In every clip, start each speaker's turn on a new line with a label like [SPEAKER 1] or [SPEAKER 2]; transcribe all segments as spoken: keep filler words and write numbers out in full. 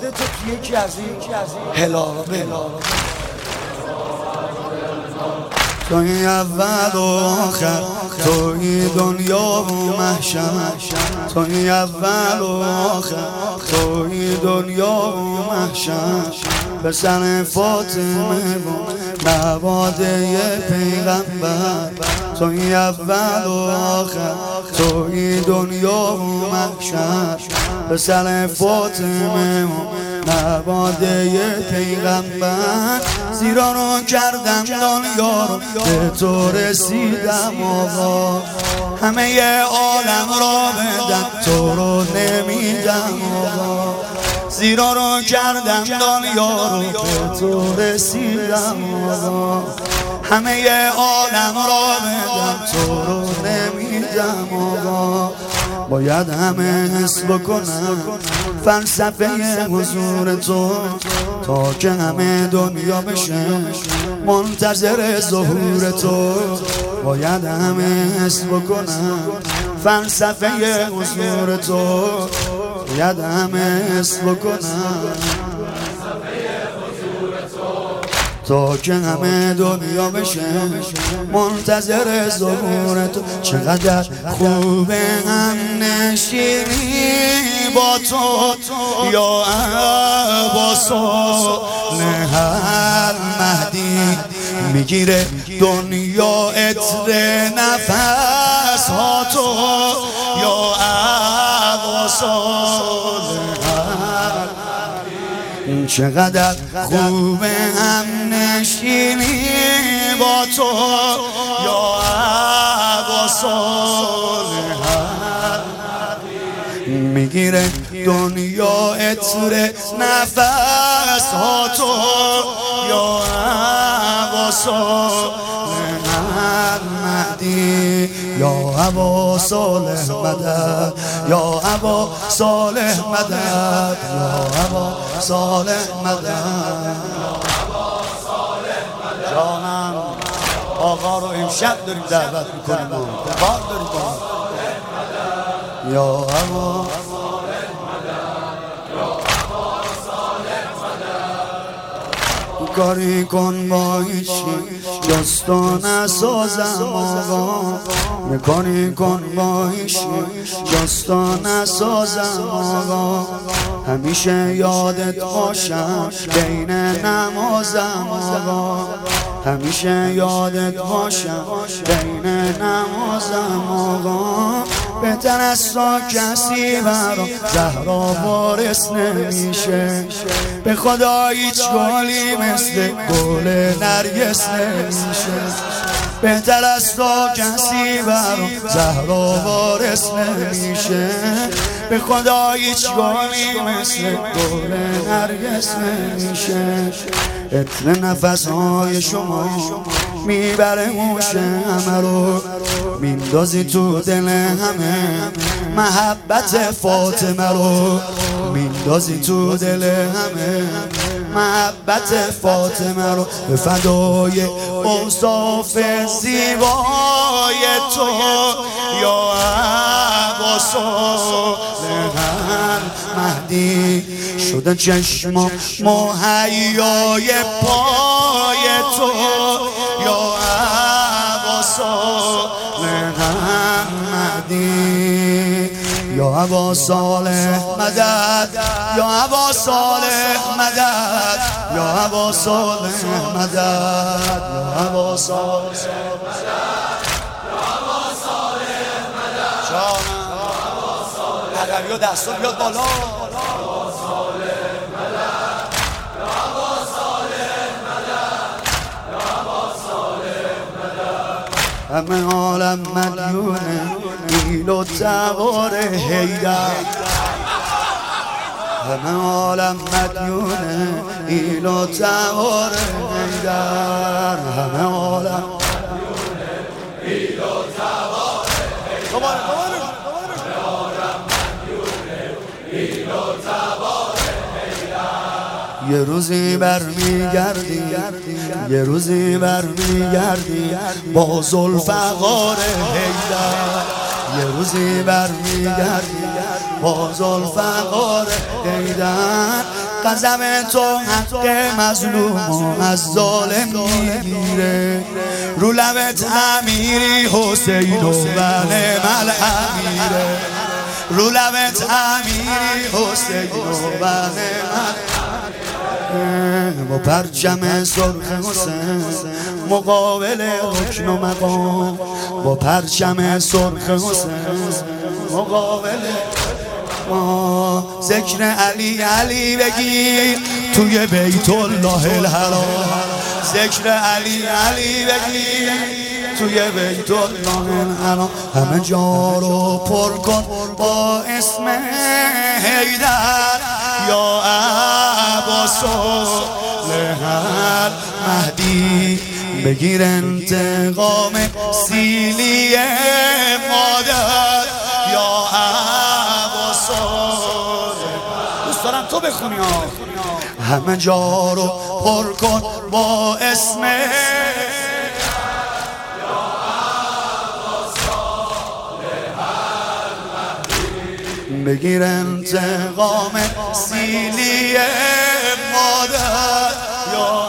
[SPEAKER 1] خودتو توی یکی از این هلالا بلا
[SPEAKER 2] توی اول و آخر، توی دنیا و محشر، توی اول و آخر، توی دنیا و محشر. پسر فاطمه و نواده پیغمبر، توی اول و آخر، توی دنیا و محشر. پسر فاطمه و نواده پیغمبر. زیرا رو کردم دنیا رو به تو رسیدم آقا، همه عالم را بدم تو رو نمیدم آقا. زیرا رو کردم دنیا رو به تو رسیدم آقا، همه عالم را بدم تو رو نمیدم آقا. باید همه حس بکنم فلسفه حضور تو، تا که همه دنیا بشه منتظر ظهور تو. باید همه حس بکنم فلسفه حضور تو، باید همه حس بکنم تا که همه دنیا بشه منتظر ظهور تو. چقدر خوبه هم نشینی با تو یا عباس نهر مهدی، میگیره دنیا عطر نفس ها تو یا عباس نهر. چقدر خوبه هم نشینی با تو یا عباس نهر، میگیره دنیا عطر نفس ها تو یا عباس نهر مهدی یا ابا صالح مدد، یا ابا صالح مدد، یا ابا صالح مدد. جانم آقا رو امشب داریم دعوت میکنیم، بار داریم یا ابا کاری کن با هیچی جستان نسازم آقا، کاری کن با هیچی جستان نسازم آقا. همیشه یادت باشم بین نمازم آقا، همیشه یادت باشم بین نمازم آقا. بهتر از تا کسی برا زهرا وارث نمیشه، به خدا هیچ گلی مثل گل نرگس نمیشه. بهتر از تا کسی برا زهرا وارث نمیشه، به خدا هیچ گلی مثل گل نرگس نمیشه. عطر نفسهای شما میبره موش همه رو، میندازی تو دل همه محبت فاطمه رو، میندازی تو دل همه محبت فاطمه رو. به فدای اوصاف زیبای تو یا عباس نهر مهدی، شده چشما مهیای پای تو یا عباس نهر مهدی، یا ابا صالح مدد، یا ابا صالح مدد، یا ابا صالح مدد، یا ابا صالح مدد، یا ابا صالح مدد. جانم عقبی و دستا بیاد بالا. همه عالم مدیونه ایل و توار حیدر، همه عالم مدیونه ایل و توار حیدر، همه عالم مدیونه ایل و توار حیدر، همه عالم مدیونه ایل و توار حیدر. یه روزی برمیگردی، یه روزی برمیگردی با ذوالفقار حیدر، یه روزی برمیگردی با ذوالفقار حیدر. قدم تو حق مظلوم از ظالم میگیره. رو لبت امیری حسین و بله مل امیره. رو لبت امیری حسین و بله مل با پرچم سرخ حسین مقابل حکم و مقام. با پرچم سرخ حسین مقابل ما. ذکر علی علی بگیر توی بیت الله الحرام. ذکر علی علی بگیر توی بیت الله الحرام. همه جا رو پر کن با اسم حیدر یا عباس لهل مهدی. بگیر انتقام سیلی مادر یا عباس. دوست دارم تو بخونی ها. همه جا رو پر کن با اسم بگیر انتقام سیلی مادر یا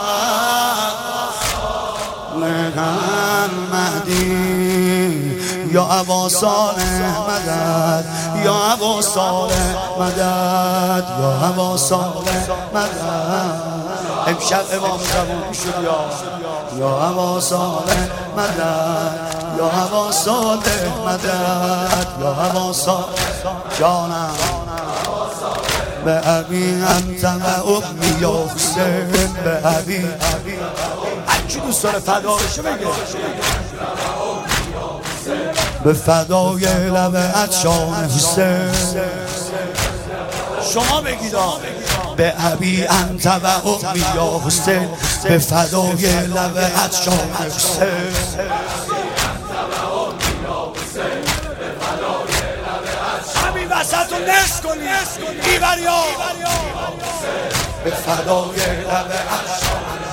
[SPEAKER 2] لهل مهدی. یا ابا صالح مدد یا ابا صالح مدد یا ابا صالح مدد. امشب امام زبون شد یا یا ابا صالح مدد یا ابا صالح مدد یا ابا صالح جانم. به ابی انت و امی یا حسین. به ابی هرکی دوست داره فدا بشه بگه. به فدای لب عطشان حسین. شما بگید به ابی انت و امی یا حسین. به فدای لب عطشان حسین. همین وسط رو نصف کنید ایوریا. به فدای لب عطشان